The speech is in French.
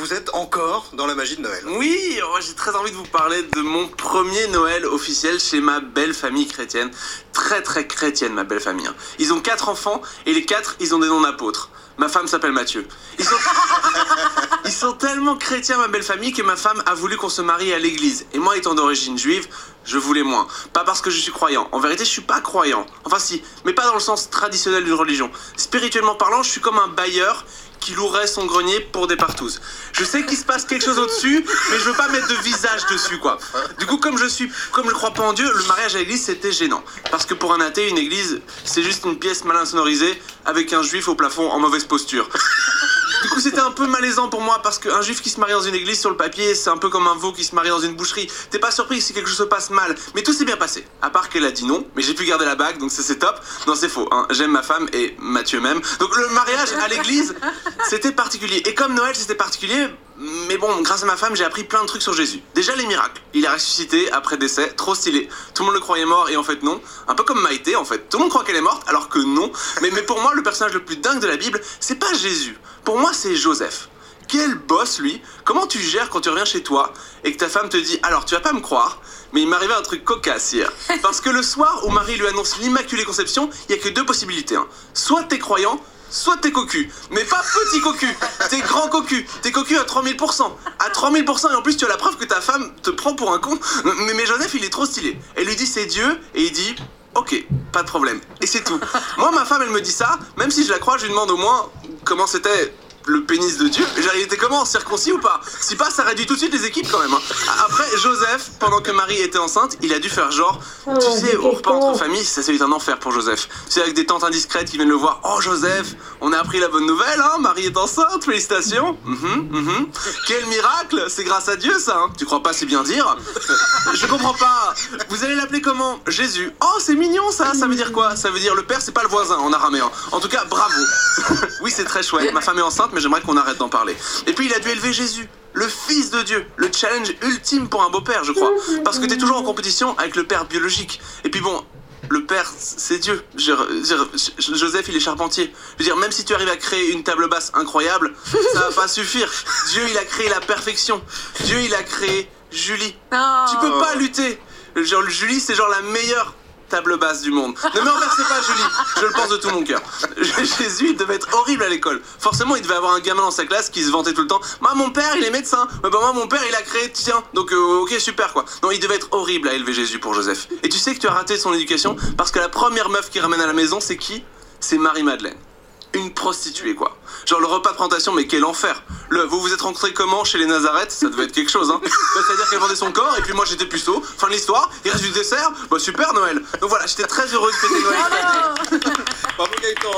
vous êtes encore dans la magie de Noël. Oui, j'ai très envie de vous parler de mon premier Noël officiel chez ma belle famille chrétienne. Très très chrétienne, ma belle famille. Ils ont 4 enfants et les 4, ils ont des noms d'apôtres. Ma femme s'appelle Mathieu. Ils sont tellement chrétiens, ma belle famille, que ma femme a voulu qu'on se marie à l'église. Et moi, étant d'origine juive, je voulais moins. Pas parce que je suis croyant. En vérité, je suis pas croyant. Enfin si, mais pas dans le sens traditionnel d'une religion. Spirituellement parlant, je suis comme un bailleur qui louerait son grenier pour des partouzes. Je sais qu'il se passe quelque chose au-dessus, mais je veux pas mettre de visage dessus, quoi. Du coup, comme je crois pas en Dieu, le mariage à l'église, c'était gênant. Parce que pour un athée, une église, c'est juste une pièce mal insonorisée avec un juif au plafond en mauvaise posture. Du coup, c'était un peu malaisant pour moi parce qu'un juif qui se marie dans une église, sur le papier, c'est un peu comme un veau qui se marie dans une boucherie. T'es pas surpris si quelque chose se passe mal, mais tout s'est bien passé. À part qu'elle a dit non, mais j'ai pu garder la bague, donc ça c'est top. Non, c'est faux, hein. J'aime ma femme et Mathieu même. Donc le mariage à l'église, c'était particulier. Et comme Noël, c'était particulier, mais bon, grâce à ma femme, j'ai appris plein de trucs sur Jésus. Déjà les miracles. Il a ressuscité après décès, trop stylé. Tout le monde le croyait mort et en fait non. Un peu comme Maïté en fait. Tout le monde croit qu'elle est morte alors que non. Mais pour moi, le personnage le plus dingue de la Bible, c'est pas Jésus. Pour moi, c'est Joseph. Quel boss, lui. Comment tu gères quand tu reviens chez toi et que ta femme te dit « Alors, tu vas pas me croire, mais il m'est arrivé un truc cocasse hier. » Parce que le soir où Marie lui annonce l'Immaculée Conception, il y a que 2 possibilités. Hein. Soit t'es croyant, soit t'es cocu. Mais pas petit cocu, t'es grand cocu. T'es cocu à 3000%. À 3000%, et en plus tu as la preuve que ta femme te prend pour un con. Mais Joseph, il est trop stylé. Elle lui dit c'est Dieu, et il dit ok, pas de problème. Et c'est tout. Moi, ma femme, elle me dit ça, même si je la crois, je lui demande au moins comment c'était le pénis de Dieu. Il était comment, circoncis ou pas? Si pas, ça réduit tout de suite les équipes quand même. Hein. Après, Joseph, pendant que Marie était enceinte, il a dû faire genre, tu sais, au repas entre familles, ça c'est un enfer pour Joseph. C'est avec des tantes indiscrètes qui viennent le voir. Oh Joseph, on a appris la bonne nouvelle, hein, Marie est enceinte, félicitations. Quel miracle, c'est grâce à Dieu ça. Hein. Tu crois pas, c'est bien dire. Je comprends pas. Vous allez l'appeler comment? Jésus. Oh, c'est mignon ça. Ça veut dire quoi? Ça veut dire le père, c'est pas le voisin en araméen. En tout cas, bravo. Oui, c'est très chouette. Ma femme est enceinte, mais j'aimerais qu'on arrête d'en parler. Et puis il a dû élever Jésus, le fils de Dieu, le challenge ultime pour un beau-père, je crois. Parce que t'es toujours en compétition avec le père biologique. Et puis bon, le père, c'est Dieu. Joseph, il est charpentier. Je veux dire, même si tu arrives à créer une table basse incroyable, ça va pas suffire. Dieu, il a créé la perfection. Dieu, il a créé Julie. Tu peux pas lutter. Genre, Julie, c'est genre la meilleure table basse du monde. Ne me renversez pas, Julie. Je le pense de tout mon cœur. Jésus, il devait être horrible à l'école. Forcément, il devait avoir un gamin dans sa classe qui se vantait tout le temps. Moi, mon père, il est médecin. Mais bah, moi, mon père, il a créé, tiens. Donc, ok, super, quoi. Non, il devait être horrible à élever Jésus pour Joseph. Et tu sais que tu as raté son éducation parce que la première meuf qu'il ramène à la maison, c'est qui? C'est Marie-Madeleine. Une prostituée, quoi. Genre le repas de présentation, mais quel enfer. Vous vous êtes rencontrés comment chez les Nazareth? Ça devait être quelque chose, hein. C'est-à-dire qu'elle vendait son corps, et puis moi j'étais puceau. Fin de l'histoire, il reste du dessert. Bah super Noël. Donc voilà, j'étais très heureux de fêter Noël. Bravo Gaëtan.